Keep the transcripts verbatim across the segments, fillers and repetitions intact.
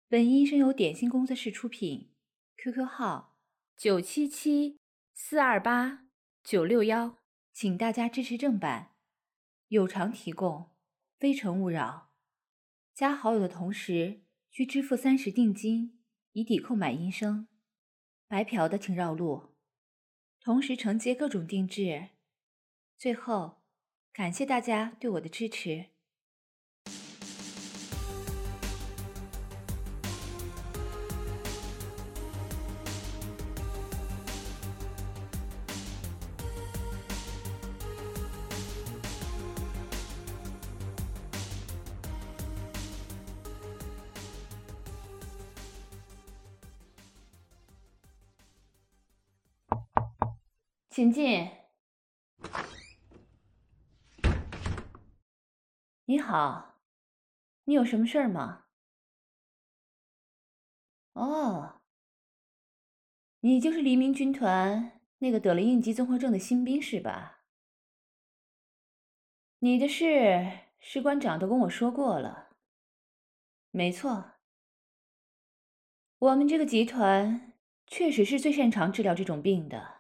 本音声由点心工作室出品 ，Q Q 号九七七四二八九六幺，请大家支持正版，有偿提供，非诚勿扰。加好友的同时需支付三十定金，以抵扣买音声。白嫖的请绕路，同时承接各种定制。最后，感谢大家对我的支持。请进。你好，你有什么事儿吗？哦，你就是黎明军团那个得了应激综合症的新兵是吧？你的事，士官长都跟我说过了。没错，我们这个集团确实是最擅长治疗这种病的。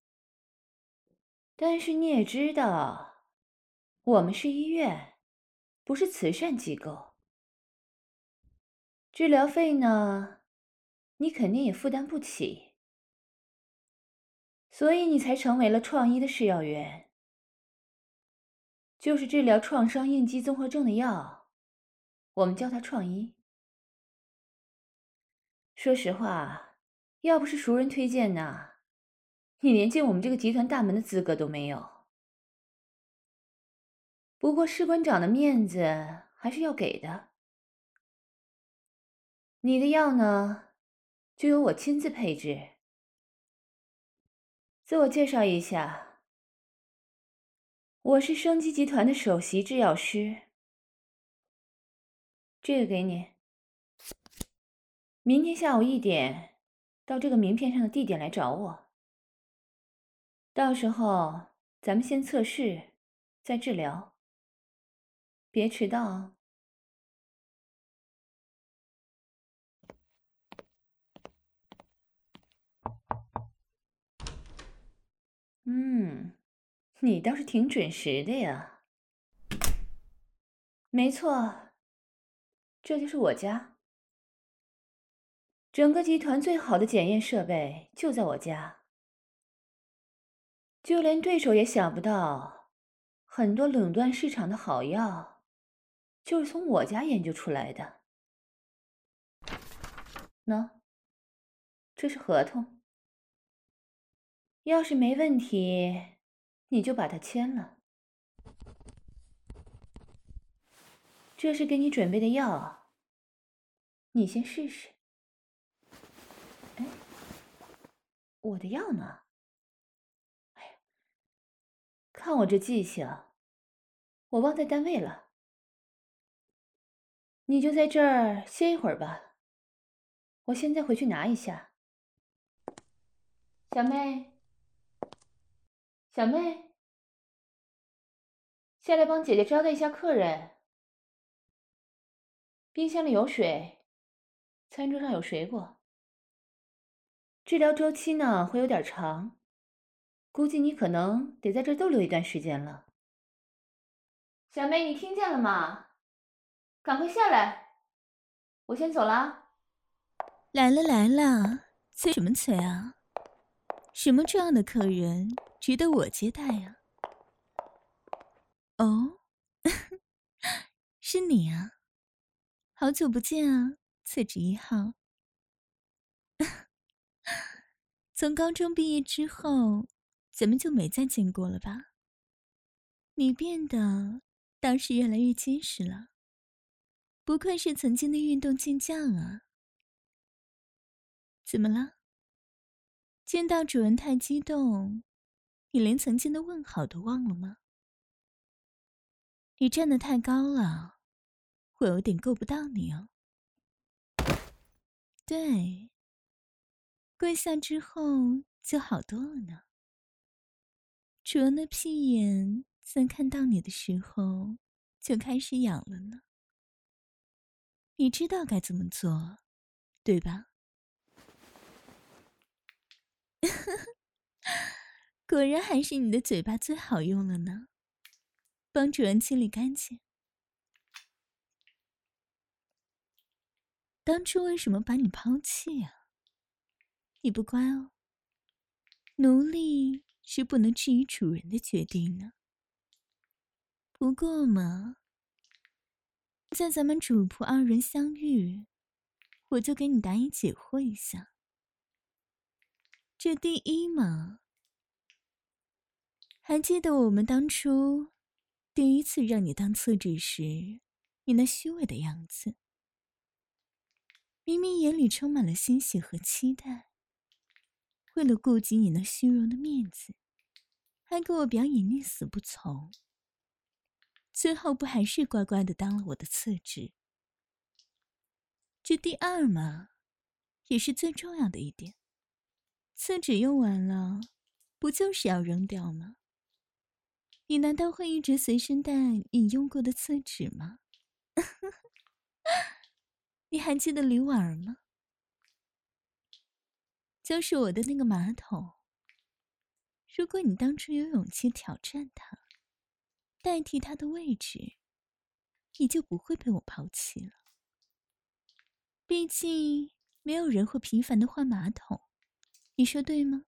但是你也知道，我们是医院，不是慈善机构。治疗费呢，你肯定也负担不起，所以你才成为了创医的试药员，就是治疗创伤应激综合症的药，我们叫它创医。说实话，要不是熟人推荐呢，你连进我们这个集团大门的资格都没有。不过士官长的面子还是要给的。你的药呢，就由我亲自配置。自我介绍一下，我是生机集团的首席制药师。这个给你，明天下午一点到这个名片上的地点来找我。到时候咱们先测试，再治疗，别迟到啊。嗯，你倒是挺准时的呀。没错，这就是我家。整个集团最好的检验设备就在我家，就连对手也想不到，很多垄断市场的好药，就是从我家研究出来的。喏，这是合同，要是没问题，你就把它签了。这是给你准备的药，你先试试。哎，我的药呢？哎呀，看我这记性，我忘在单位了。你就在这儿歇一会儿吧，我现在回去拿一下。小妹，小妹，下来帮姐姐招待一下客人。冰箱里有水，餐桌上有水果。治疗周期呢会有点长，估计你可能得在这儿逗留一段时间了。小妹，你听见了吗？赶快下来，我先走了。 来了来了，催什么催啊？什么这样的客人值得我接待啊？哦，是你啊，好久不见啊，厕纸一号。从高中毕业之后，咱们就没再见过了吧？你变得倒是越来越结实了，不愧是曾经的运动健将啊。怎么了？见到主人太激动，你连曾经的问好都忘了吗？你站得太高了，我有点够不到你哦。对，跪下之后就好多了呢。主人的屁眼在看到你的时候就开始痒了呢。你知道该怎么做， 对吧？果然还是你的嘴巴最好用了呢，帮主人清理干净。当初为什么把你抛弃啊？你不乖哦。奴隶是不能质疑主人的决定呢。不过嘛，在咱们主仆二人相遇，我就给你答疑解惑一下。这第一嘛，还记得我们当初第一次让你当厕纸时，你那虚伪的样子？明明眼里充满了欣喜和期待，为了顾及你那虚荣的面子，还给我表演宁死不从，最后不还是乖乖的当了我的次子？这第二嘛，也是最重要的一点，厕纸用完了，不就是要扔掉吗？你难道会一直随身带你用过的厕纸吗？你还记得李婉儿吗？就是我的那个马桶。如果你当初有勇气挑战他，代替他的位置，你就不会被我抛弃了。毕竟没有人会频繁的换马桶，你说对吗？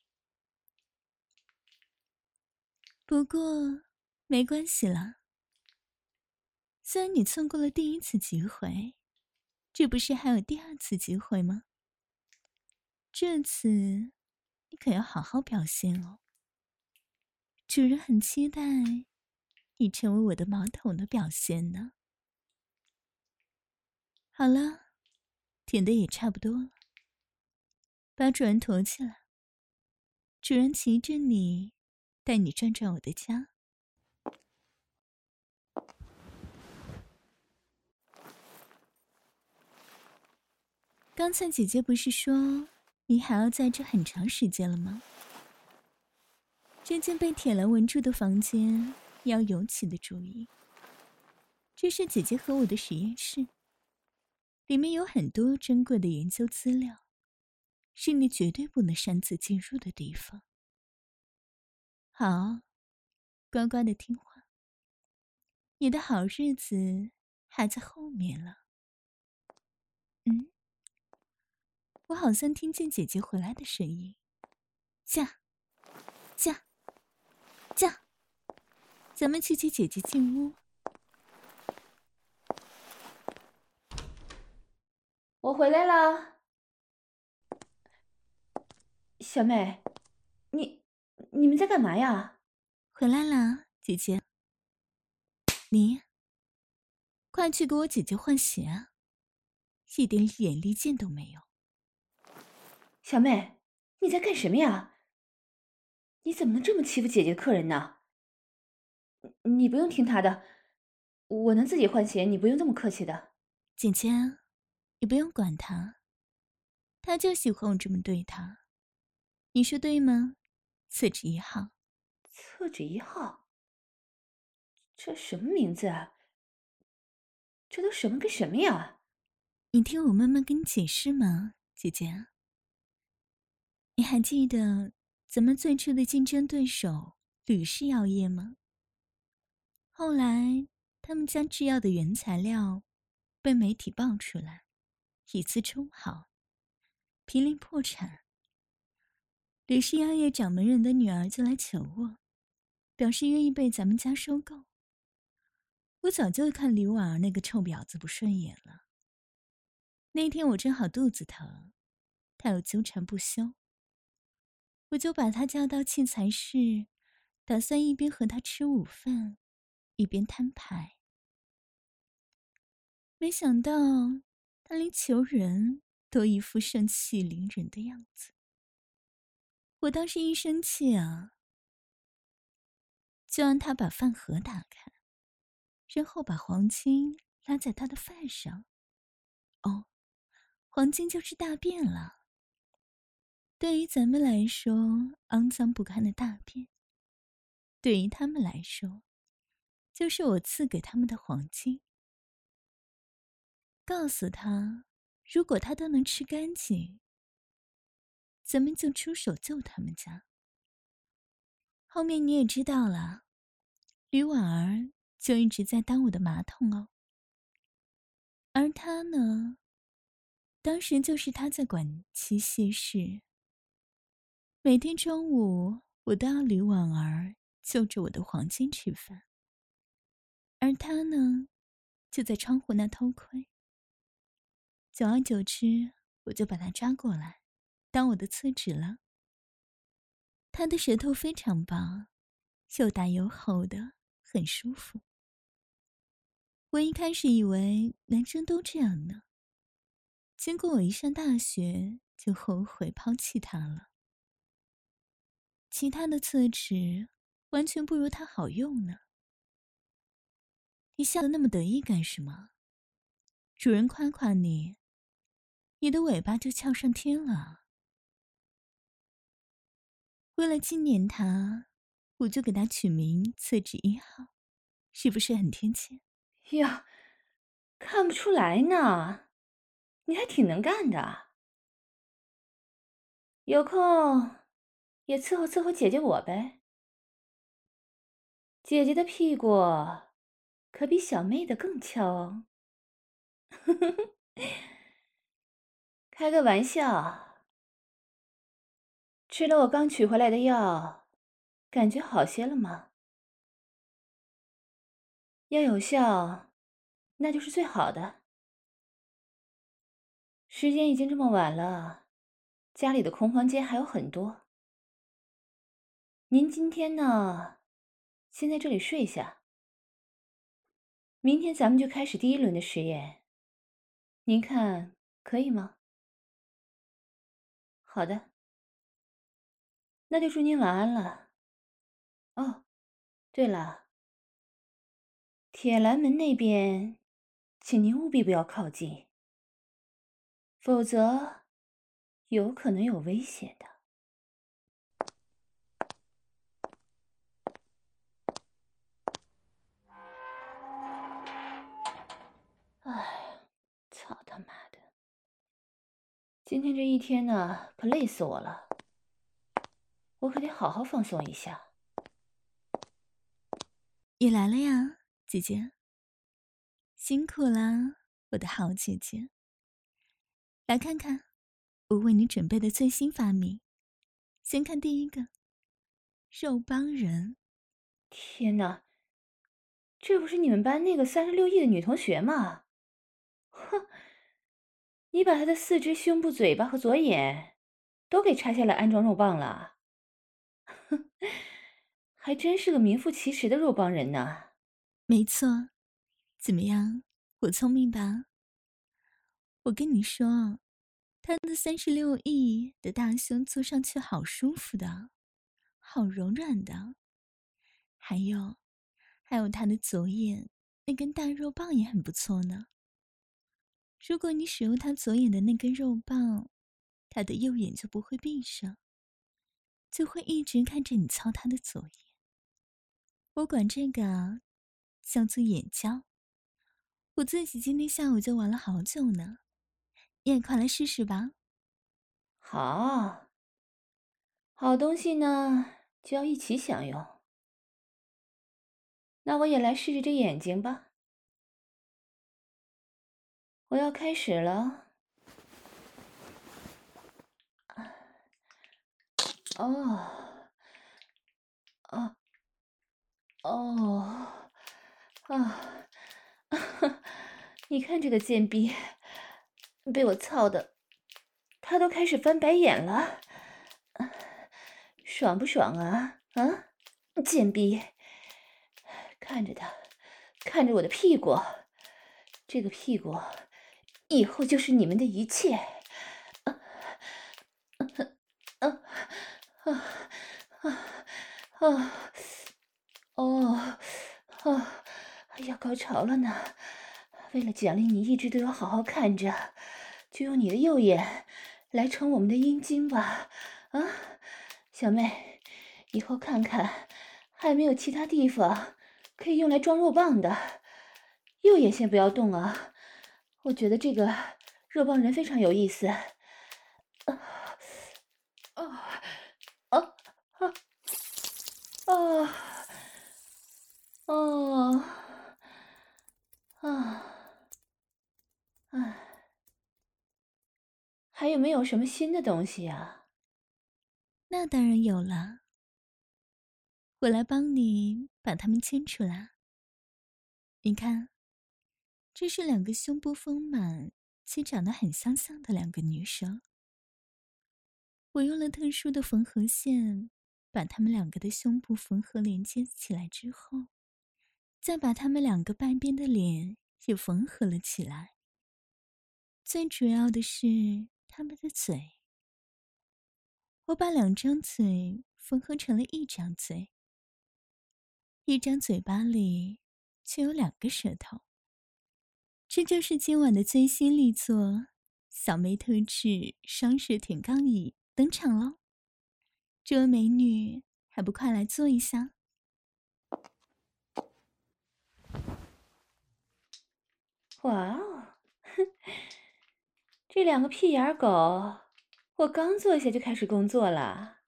不过没关系啦，虽然你错过了第一次机会，这不是还有第二次机会吗？这次你可要好好表现哦。主人很期待你成为我的马桶的表现呢。好了，舔的也差不多了，把主人驮起来。主人骑着你，带你转转我的家。刚才姐姐不是说你还要在这很长时间了吗？这间被铁栏围住的房间要尤其的注意。这是姐姐和我的实验室，里面有很多珍贵的研究资料，是你绝对不能擅自进入的地方。好，乖乖的听话，你的好日子还在后面了。嗯，我好像听见姐姐回来的声音。驾，驾，驾！咱们去接姐姐进屋。 我回来了，小美，你你们在干嘛呀？ 回来啦，姐姐。你，快去给我姐姐换鞋啊！一点眼力见都没有。 小妹，你在干什么呀？你怎么能这么欺负姐姐的客人呢？你不用听她的，我能自己换鞋，你不用这么客气的。 姐姐，你不用管她，她就喜欢我这么对她。你说对吗？厕纸一号。 厕纸一号？这什么名字啊？这都什么跟什么呀？ 你听我慢慢跟你解释嘛，姐姐。你还记得咱们最初的竞争对手吕氏药业吗？后来他们将制药的原材料被媒体爆出来，以次充好，濒临破产。吕氏药业掌门人的女儿就来求我，表示愿意被咱们家收购。我早就看李婉儿那个臭婊子不顺眼了。那天我正好肚子疼，她又纠缠不休，我就把她叫到器材室，打算一边和她吃午饭，一边摊牌。没想到她连求人都一副盛气凌人的样子。我当时一生气啊，就让她把饭盒打开，然后把黄金拉在她的饭上。哦，黄金就是大便了。对于咱们来说，肮脏不堪的大便；对于他们来说，就是我赐给他们的黄金。告诉他， 如果他都能吃干净，咱们就出手救他们家。后面你也知道了，吕婉儿就一直在当我的马桶哦。而他呢，当时就是他在管七夕事。每天中午我都要吕婉儿就着我的黄金吃饭，而他呢，就在窗户那偷窥。久而久之，我就把他抓过来，当我的厕纸了。他的舌头非常棒，又大又厚的，很舒服。我一开始以为男生都这样呢，结果我一上大学就后悔抛弃他了。其他的厕纸完全不如他好用呢。你笑得那么得意干什么？主人夸夸你，你的尾巴就翘上天了。为了纪念他，我就给他取名厕纸一号，是不是很贴切？ 呀，看不出来呢，你还挺能干的。有空也伺候伺候姐姐我呗。姐姐的屁股可比小妹的更翘哦。开个玩笑。吃了我刚取回来的药，感觉好些了吗？要有效，那就是最好的。时间已经这么晚了，家里的空房间还有很多。您今天呢，先在这里睡下。明天咱们就开始第一轮的实验，您看可以吗？好的，那就祝您晚安了。哦，对了，铁栏门那边，请您务必不要靠近，否则有可能有危险的。哎，操他妈的！今天这一天呢，可累死我了，我可得好好放松一下。 你来了呀，姐姐。辛苦啦，我的好姐姐。来看看，我为你准备的最新发明。先看第一个，肉帮人。 天哪，这不是你们班那个三十六亿的女同学吗？哼，你把她的四肢、胸部、嘴巴和左眼都给拆下来安装肉棒了？哼，还真是个名副其实的肉帮人呢。 没错，怎么样？我聪明吧？我跟你说，他的三十六亿的大胸坐上去好舒服的，好柔软的。还有，还有他的左眼那根大肉棒也很不错呢。如果你使用他左眼的那根肉棒，他的右眼就不会闭上，就会一直看着你操他的左眼。我管这个叫做眼交。我自己今天下午就玩了好久呢，你也快来试试吧。 好，好东西呢就要一起享用。那我也来试试这眼睛吧。我要开始了。哦，哦，哦，啊，你看这个贱逼，被我操的，他都开始翻白眼了，爽不爽啊？啊，贱逼，看着他，看着我的屁股，这个屁股以后就是你们的一切。啊啊啊啊啊！哦，啊，要高潮了呢！为了奖励你一直都要好好看着，就用你的右眼来盛我们的阴茎吧。啊，小妹，以后看看还有没有其他地方可以用来装肉棒的。右眼先不要动啊，我觉得这个肉棒人非常有意思。啊啊啊啊啊哦啊啊！还有没有什么新的东西啊？ 那当然有了，我来帮你把它们牵出来。你看，这是两个胸部丰满且长得很相像的两个女生。我用了特殊的缝合线，把她们两个的胸部缝合连接起来之后，再把她们两个半边的脸也缝合了起来。最主要的是她们的嘴，我把两张嘴缝合成了一张嘴，一张嘴巴里却有两个舌头。这就是今晚的最新力作——小妹特制双舌舔肛椅登场喽！这位美女，还不快来坐一下？ 哇哦，哼，这两个屁眼狗，我刚坐下就开始工作了。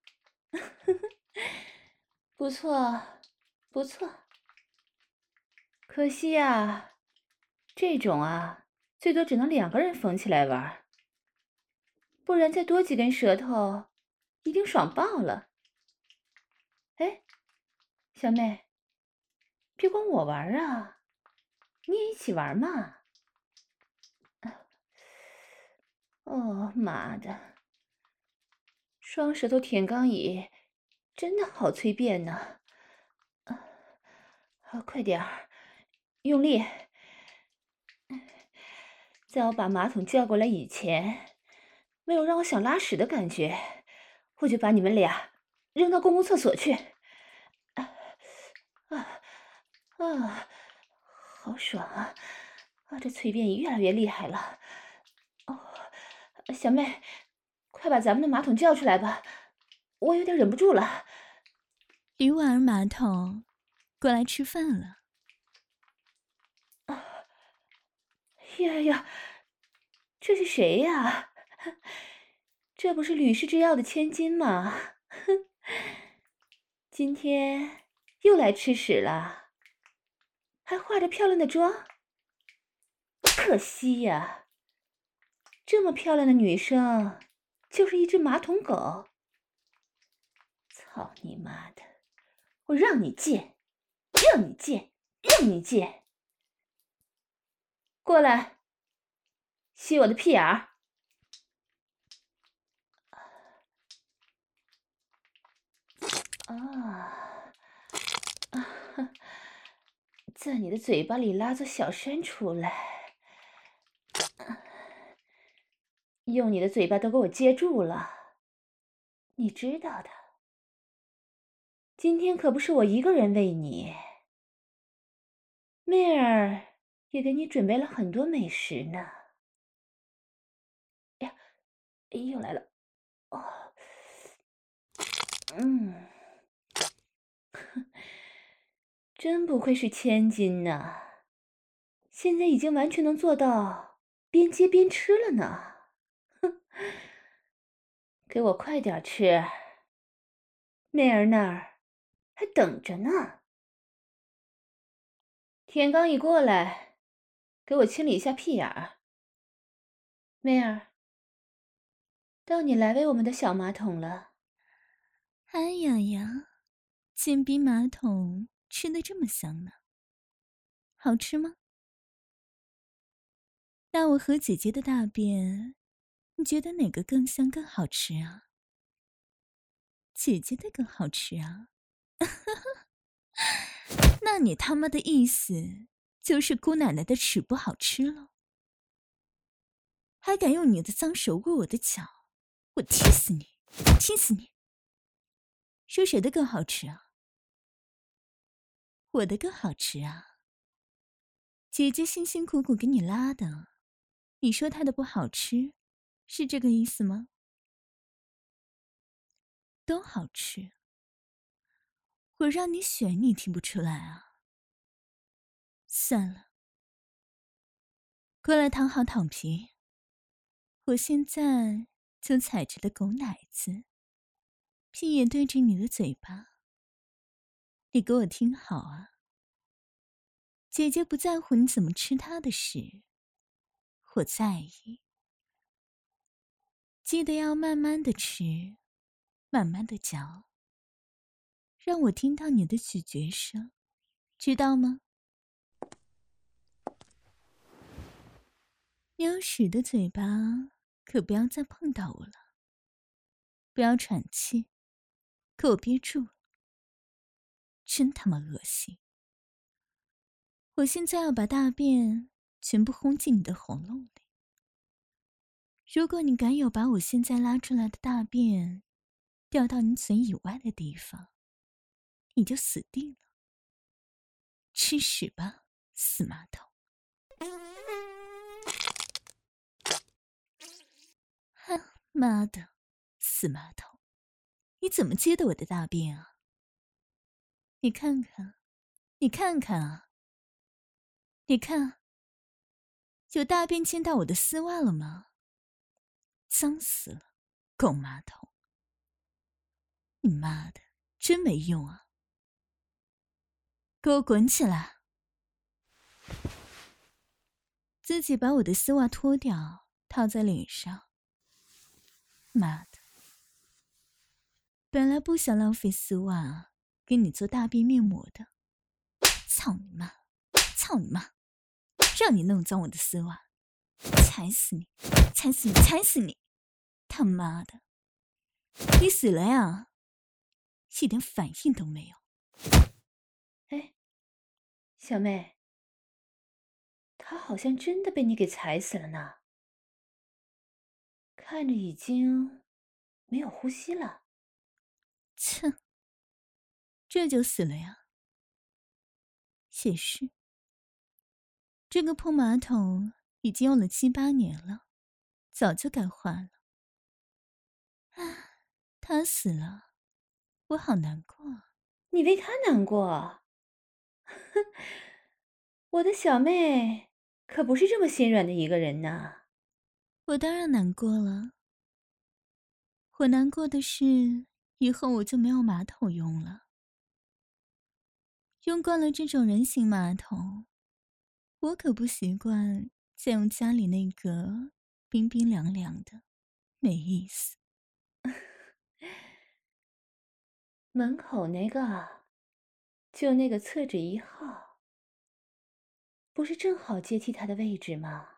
不错，不错。可惜啊，这种啊，最多只能两个人缝起来玩，不然再多几根舌头，一定爽爆了。哎，小妹，别光我玩啊，你也一起玩嘛。哦妈的，双舌头舔肛椅真的好催便呢。啊，快点儿，用力！在我把马桶叫过来以前，没有让我想拉屎的感觉，我就把你们俩扔到公共厕所去。啊啊啊！好爽啊！啊，这催便也越来越厉害了。哦，小妹，快把咱们的马桶叫出来吧，我有点忍不住了。 驴娃儿马桶，过来吃饭了。 啊呀呀，这是谁呀？这不是吕氏制药的千金吗？哼，今天又来吃屎了，还化着漂亮的妆。可惜呀，这么漂亮的女生，就是一只马桶狗。操你妈的！我让你见，让你见，让你见！过来，吸我的屁眼儿。啊啊！在你的嘴巴里拉座小山出来，用你的嘴巴都给我接住了。你知道的，今天可不是我一个人喂你，妹儿也给你准备了很多美食呢。哎呀，哎，又来了。哦，嗯，真不愧是千金呐，现在已经完全能做到边接边吃了呢。哼，给我快点吃，妹儿那儿还等着呢。田刚一过来，给我清理一下屁眼儿。妹儿，到你来喂我们的小马桶了。 哎呀呀，煎饼马桶吃的这么香呢，好吃吗？那我和姐姐的大便，你觉得哪个更香更好吃啊？姐姐的更好吃啊？那你他妈的意思就是姑奶奶的屎不好吃了？还敢用你的脏手握我的脚，我踢死你，踢死你！说谁的更好吃啊？我的更好吃啊！姐姐辛辛苦苦给你拉的，你说她的不好吃，是这个意思吗？都好吃，我让你选，你听不出来啊？算了，过来躺好躺平， 我现在就踩着的狗奶子，屁眼对着你的嘴巴。你给我听好啊，姐姐不在乎你怎么吃它的屎，我在意。记得要慢慢的吃，慢慢的嚼，让我听到你的咀嚼声，知道吗？你有屎的嘴巴可不要再碰到我了，不要喘气，给我憋住，真他妈恶心。我现在要把大便全部轰进你的喉咙里，如果你敢有把我现在拉出来的大便掉到你嘴以外的地方，你就死定了。吃屎吧，死马桶！哼，妈的，死马桶！你怎么接的我的大便啊？你看看，你看看啊！你看，有大便溅到我的丝袜了吗？脏死了，狗马桶！你妈的，真没用啊！给我滚起来！自己把我的丝袜脱掉，套在脸上。妈的，本来不想浪费丝袜给你做大便面膜的，操你妈！操你妈！让你弄脏我的丝袜，踩死你！踩死你！踩死你！他妈的，你死了呀？一点反应都没有。 哎，小妹，他好像真的被你给踩死了呢，看着已经没有呼吸了。 切，这就死了呀？也是，这个破马桶已经用了七八年了，早就该换了。唉，他死了，我好难过。 你为他难过？哼，我的小妹可不是这么心软的一个人呢。 我当然难过了。我难过的是，以后我就没有马桶用了。用惯了这种人形马桶，我可不习惯再用家里那个冰冰凉凉的，没意思。 门口那个，就那个厕纸一号，不是正好接替他的位置吗？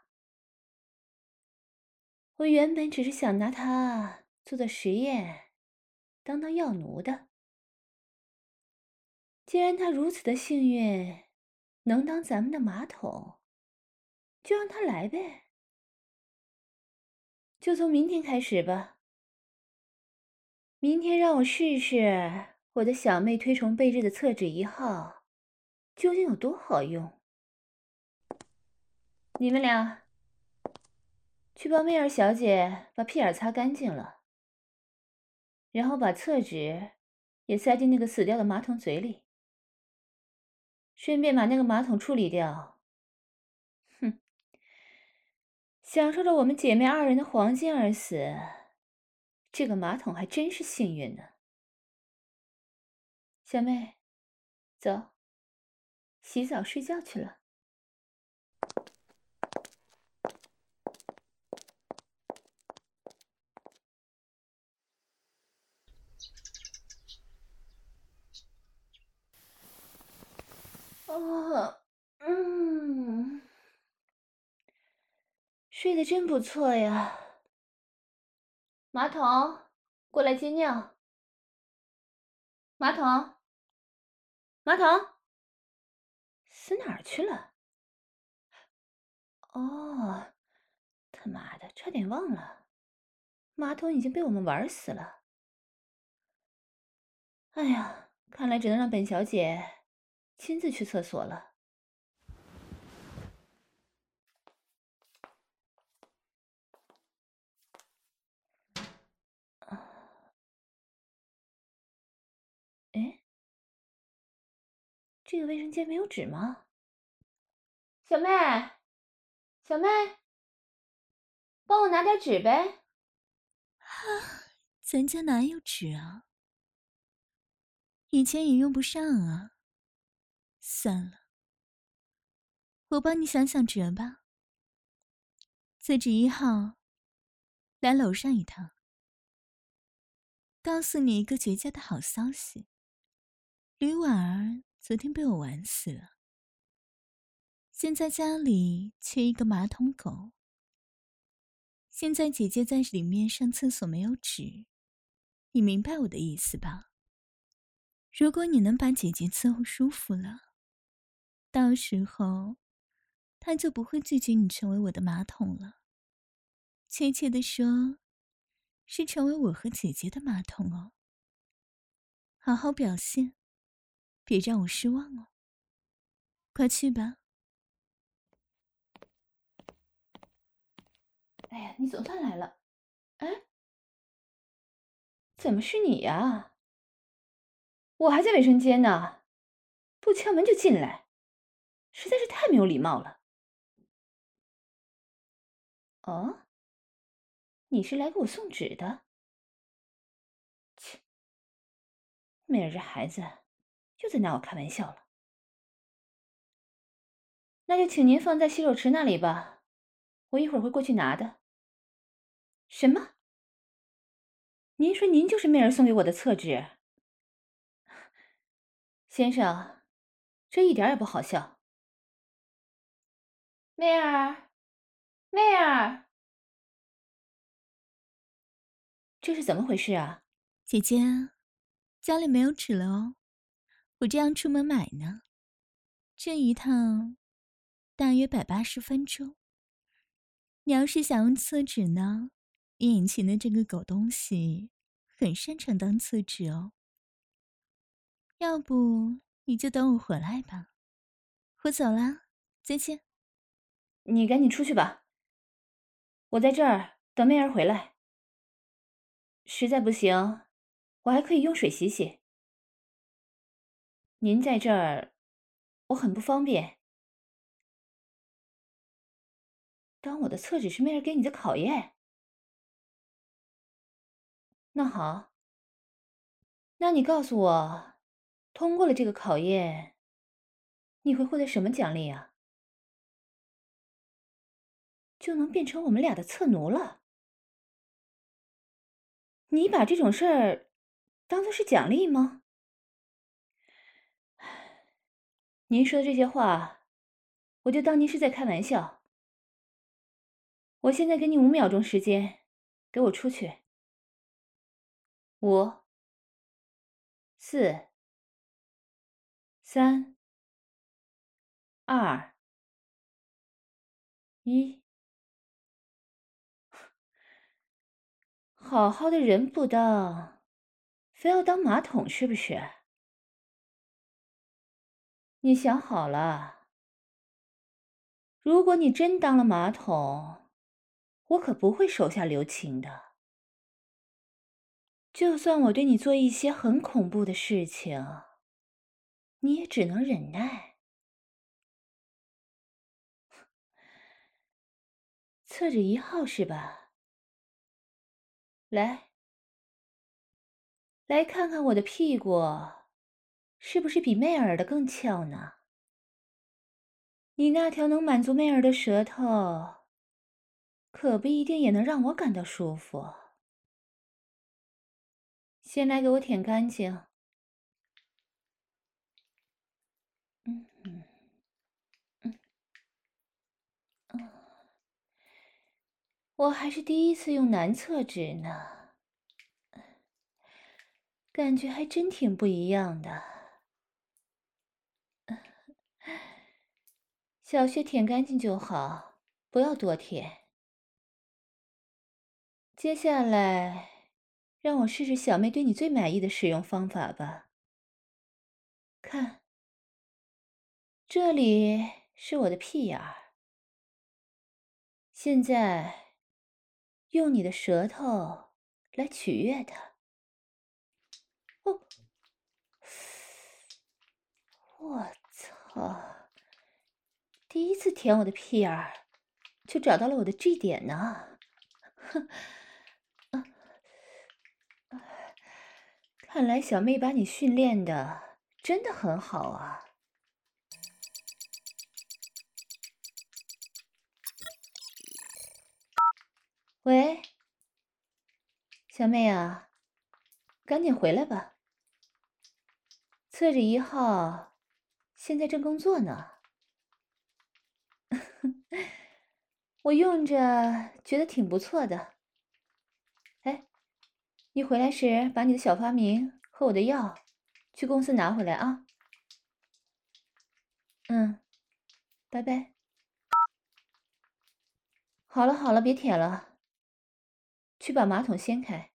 我原本只是想拿它做做实验，当当药奴的。既然他如此的幸运，能当咱们的马桶，就让他来呗。就从明天开始吧。明天让我试试我的小妹推崇备至的厕纸一号，究竟有多好用。你们俩去帮媚儿小姐把屁眼擦干净了，然后把厕纸也塞进那个死掉的马桶嘴里，顺便把那个马桶处理掉。哼，享受着我们姐妹二人的黄金而死，这个马桶还真是幸运呢。小妹，走，洗澡睡觉去了。哦，嗯，睡得真不错呀。马桶，过来接尿。马桶，马桶，死哪儿去了？哦，他妈的，差点忘了，马桶已经被我们玩死了。哎呀，看来只能让本小姐亲自去厕所了。哎，这个卫生间没有纸吗？小妹，小妹， 帮我拿点纸呗。 咱家哪有纸啊？以前也用不上啊。算了，我帮你想想辙吧。厕纸一号，来楼上一趟，告诉你一个绝佳的好消息。吕婉儿昨天被我玩死了，现在家里缺一个马桶狗。现在姐姐在里面上厕所没有纸，你明白我的意思吧？如果你能把姐姐伺候舒服了，到时候她就不会拒绝你成为我的马桶了。确切的说，是成为我和姐姐的马桶哦。好好表现，别让我失望哦。快去吧。 哎呀，你总算来了。哎，怎么是你呀？我还在卫生间呢，不敲门就进来，实在是太没有礼貌了。哦，你是来给我送纸的？切，媚儿这孩子又在拿我开玩笑了。那就请您放在洗手池那里吧，我一会儿会过去拿的。什么？您说您就是媚儿送给我的厕纸？先生，这一点也不好笑。媚儿，媚儿，这是怎么回事啊？ 姐姐，家里没有纸了哦，我这样出门买呢。这一趟大约百八十分钟。你要是想用厕纸呢，眼前的这个狗东西很擅长当厕纸哦。要不你就等我回来吧。我走啦，再见。 你赶紧出去吧，我在这儿等媚儿回来。实在不行，我还可以用水洗洗。您在这儿，我很不方便。当我的厕纸是媚儿给你的考验？那好，那你告诉我，通过了这个考验，你会获得什么奖励啊？就能变成我们俩的厕奴了？你把这种事儿当作是奖励吗？您说的这些话，我就当您是在开玩笑。我现在给你五秒钟时间，给我出去。五、四、三、二、一。好好的人不当，非要当马桶是不是？你想好了，如果你真当了马桶，我可不会手下留情的。就算我对你做一些很恐怖的事情，你也只能忍耐。厕纸一号是吧？来，来看看我的屁股，是不是比媚儿的更翘呢？你那条能满足媚儿的舌头，可不一定也能让我感到舒服。先来给我舔干净。嗯嗯嗯嗯，我还是第一次用男厕纸呢，感觉还真挺不一样的。小穴舔干净就好，不要多舔。接下来，让我试试小妹对你最满意的使用方法吧。看，这里是我的屁眼儿。现在，用你的舌头来取悦它。哦，我操！第一次舔我的屁眼儿，就找到了我的 G 点呢。 看来小妹把你训练的真的很好啊。喂，小妹啊，赶紧回来吧。侧着一号现在正工作呢。我用着觉得挺不错的。哎，你回来时把你的小发明和我的药去公司拿回来啊。嗯，拜拜。好了好了，别舔了，去把马桶掀开。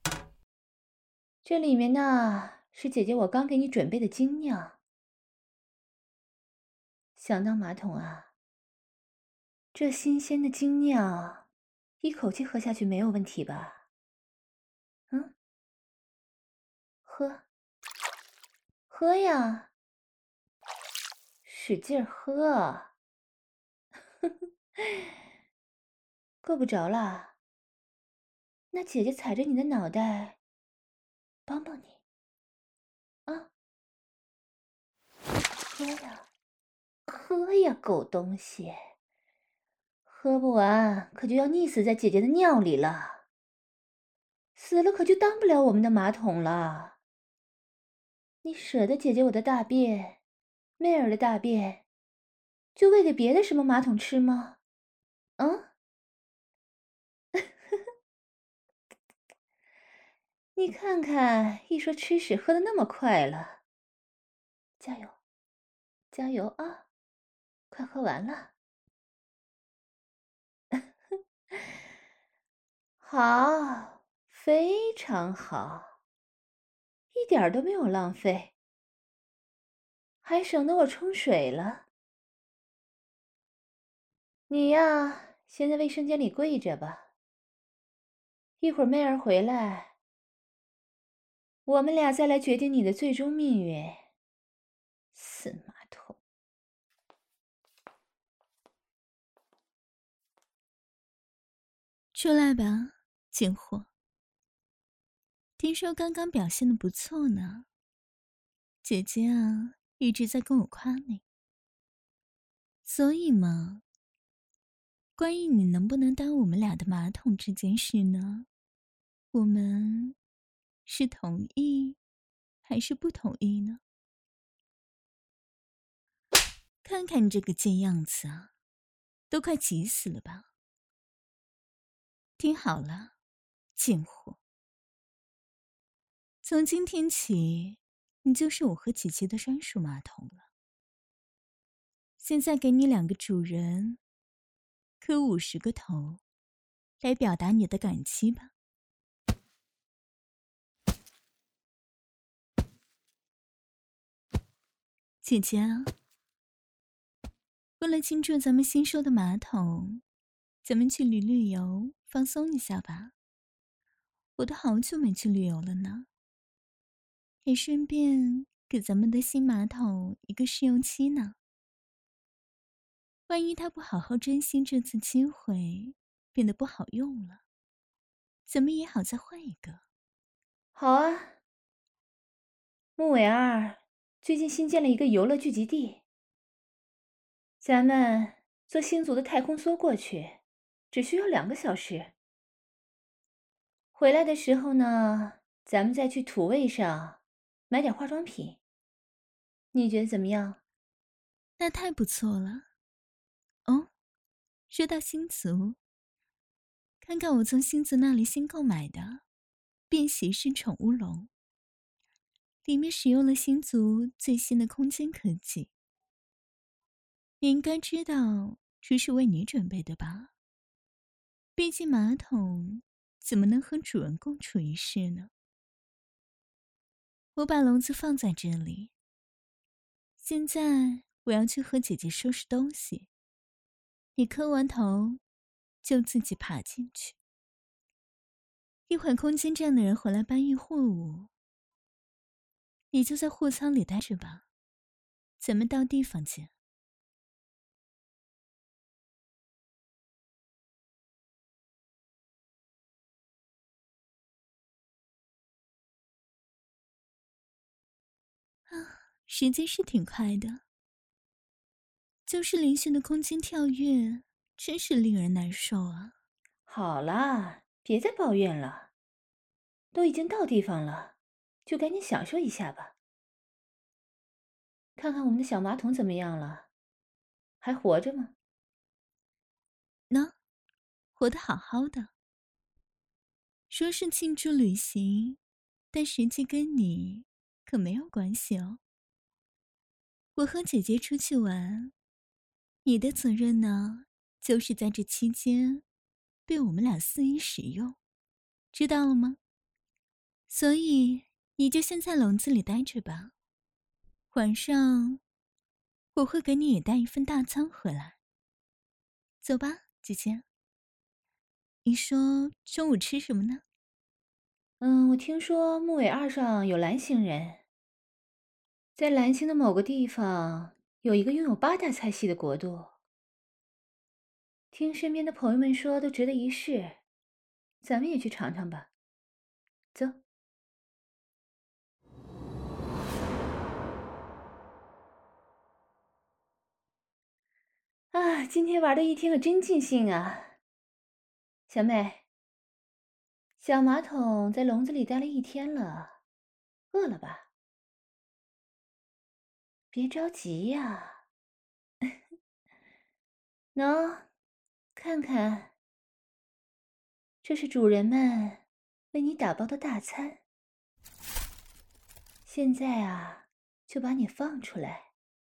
这里面呢是姐姐我刚给你准备的精酿。想当马桶啊，这新鲜的精酿，一口气喝下去没有问题吧？嗯，喝，喝呀，使劲喝。够不着啦，那姐姐踩着你的脑袋，帮帮你啊！喝呀，喝呀，狗东西！喝不完可就要溺死在姐姐的尿里了，死了可就当不了我们的马桶了。你舍得姐姐我的大便，妹儿的大便，就喂给别的什么马桶吃吗？啊？你看看，一说吃屎喝的那么快了，加油，加油啊！快喝完了。好，非常好，一点儿都没有浪费，还省得我冲水了。你呀，先在卫生间里跪着吧，一会儿妹儿回来，我们俩再来决定你的最终命运。死马桶！ 出来吧，贱货。听说刚刚表现的不错呢，姐姐啊，一直在跟我夸你。所以嘛，关于你能不能当我们俩的马桶这件事呢，我们是同意还是不同意呢？看看你这个贱样子啊，都快急死了吧？听好了，贱货，从今天起，你就是我和姐姐的专属马桶了。现在给你两个主人，磕五十个头，来表达你的感激吧。姐姐啊，为了庆祝咱们新收的马桶，咱们去旅旅游，放松一下吧。我都好久没去旅游了呢，也顺便给咱们的新马桶一个试用期呢。万一他不好好珍惜这次机会，变得不好用了，咱们也好再换一个。 好啊，木尾二最近新建了一个游乐聚集地，咱们坐星族的太空梭过去，只需要两个小时。回来的时候呢，咱们再去土卫上买点化妆品。你觉得怎么样？ 那太不错了。哦，说到星族，看看我从星族那里新购买的便携式宠物笼，里面使用了星族最新的空间科技。你应该知道这是为你准备的吧？毕竟马桶怎么能和主人共处一室呢？我把笼子放在这里，现在我要去和姐姐收拾东西，你磕完头就自己爬进去。一会儿空间站的人回来搬运货物，你就在货仓里待着吧，咱们到地方见。 时间是挺快的，就是连续的空间跳跃，真是令人难受啊。 好啦，别再抱怨了，都已经到地方了，就赶紧享受一下吧。看看我们的小马桶怎么样了？还活着吗？ 喏，活得好好的。说是庆祝旅行，但实际跟你可没有关系哦。我和姐姐出去玩，你的责任呢，就是在这期间被我们俩肆意使用，知道了吗？所以你就先在笼子里待着吧，晚上我会给你也带一份大餐回来。走吧，姐姐。你说中午吃什么呢？ 嗯，我听说木尾二上有蓝星人，在蓝星的某个地方有一个拥有八大菜系的国度。听身边的朋友们说，都值得一试，咱们也去尝尝吧。走。啊，今天玩的一天可真尽兴啊！小妹，小马桶在笼子里待了一天了，饿了吧？别着急呀。喏，看看，这是主人们为你打包的大餐。现在啊，就把你放出来。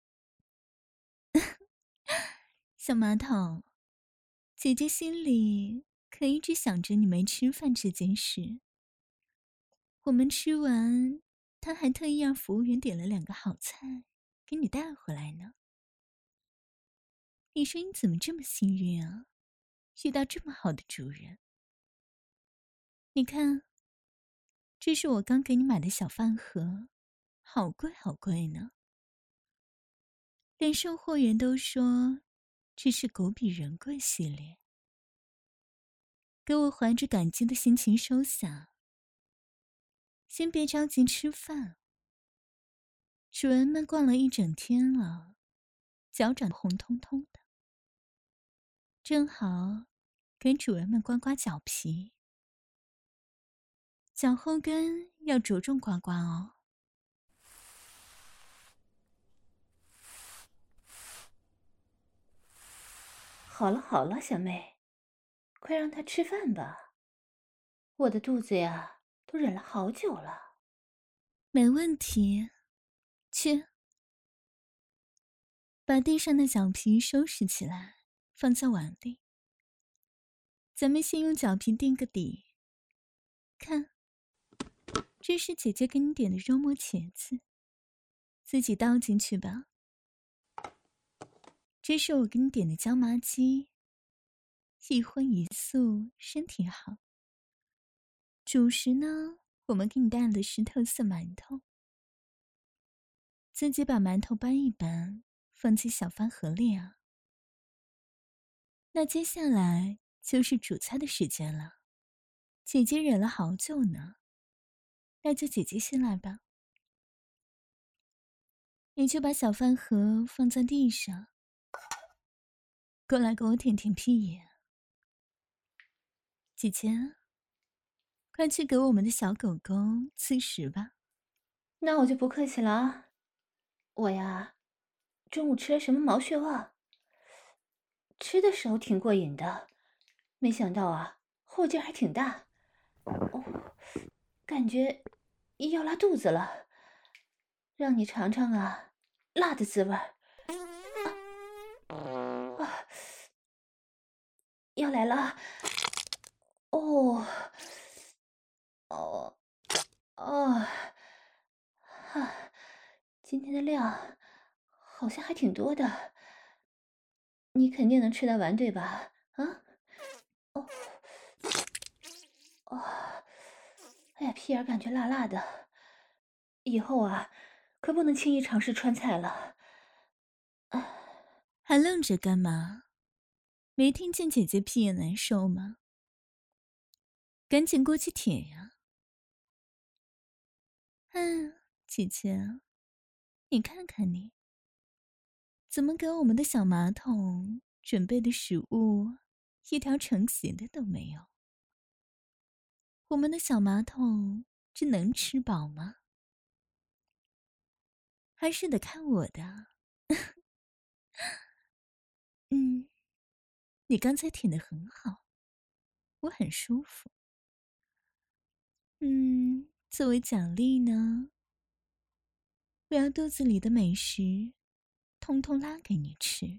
小马桶，姐姐心里可一直想着你没吃饭这件事。我们吃完，她还特意让服务员点了两个好菜，给你带回来呢。你说你怎么这么幸运啊，遇到这么好的主人。你看，这是我刚给你买的小饭盒，好贵好贵呢。连售货员都说这是狗比人贵系列。给我怀着感激的心情收下，先别着急吃饭。主人们逛了一整天了，脚长红彤彤的，正好给主人们刮刮脚皮。脚后跟要着重刮刮哦。 好了好了，小妹，快让他吃饭吧。我的肚子呀，都忍了好久了。 没问题，去。把地上的脚皮收拾起来，放在碗里。咱们先用脚皮垫个底。看，这是姐姐给你点的肉末茄子，自己倒进去吧。这是我给你点的椒麻鸡，一荤一素，身体好。主食呢，我们给你带的是特色馒头，自己把馒头搬一搬，放进小饭盒里啊。那接下来就是煮菜的时间了，姐姐忍了好久呢，那就姐姐先来吧。你就把小饭盒放在地上，过来给我舔舔屁眼。姐姐，快去给我们的小狗狗吃食吧。 那我就不客气了啊。我呀，中午吃了什么毛血旺，吃的时候挺过瘾的，没想到啊，后劲还挺大。哦，感觉要拉肚子了，让你尝尝啊，辣的滋味儿。啊啊，要来了。哦，哦，哦，哈，今天的量好像还挺多的，你肯定能吃得完对吧？啊？哦，哦，哎呀，屁眼感觉辣辣的，以后啊，可不能轻易尝试川菜了。 还愣着干嘛？没听见姐姐屁眼难受吗？赶紧过去舔呀！嗯，姐姐， 你看看你，怎么给我们的小马桶准备的食物一条成型的都没有？我们的小马桶这能吃饱吗？还是得看我的。嗯，你刚才舔得很好，我很舒服。嗯，作为奖励呢，我要肚子里的美食通通拉给你吃。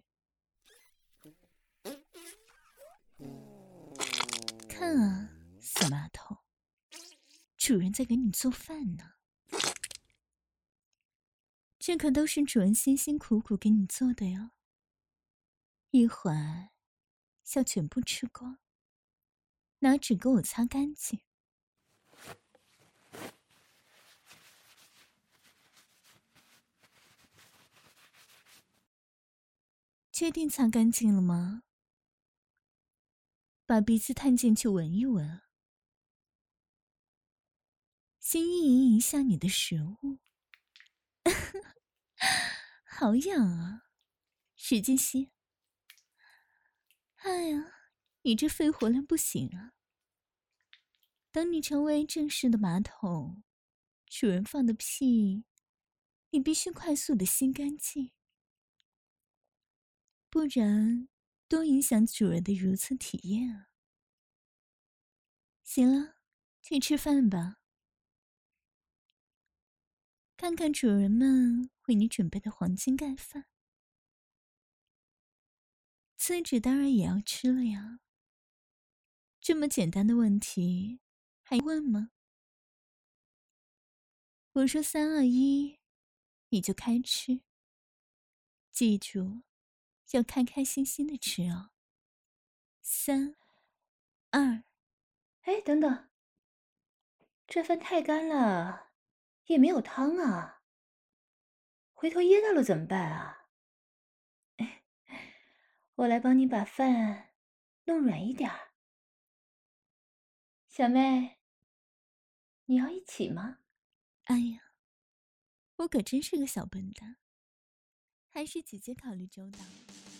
看啊，小马桶，主人在给你做饭呢。这可都是主人辛辛苦苦给你做的哟，一会儿要全部吃光，拿纸给我擦干净。确定擦干净了吗？把鼻子探进去闻一闻，先意淫一下你的食物。好痒啊，使劲吸。哎呀，你这肺活量不行啊。等你成为正式的马桶，主人放的屁，你必须快速的吸干净，不然多影响主人的如厕体验啊。行了，去吃饭吧。看看主人们为你准备的黄金盖饭，厕纸当然也要吃了呀。这么简单的问题还问吗？我说三二一，你就开吃。记住，要开开心心的吃哦。三二， 哎，等等，这饭太干了，也没有汤啊，回头噎到了怎么办啊？哎，我来帮你把饭弄软一点儿。小妹，你要一起吗？ 哎呀，我可真是个小笨蛋，还是姐姐考虑周到。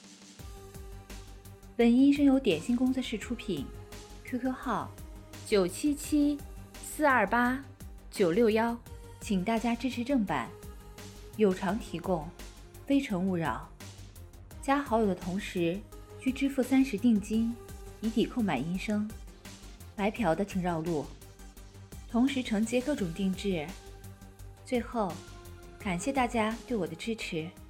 本音声由点心工作室出品 ，Q Q 号九七七四二八九六幺，请大家支持正版，有偿提供，非诚勿扰。加好友的同时需支付三十定金，以抵购买音声。白嫖的请绕路，同时承接各种定制。最后，感谢大家对我的支持。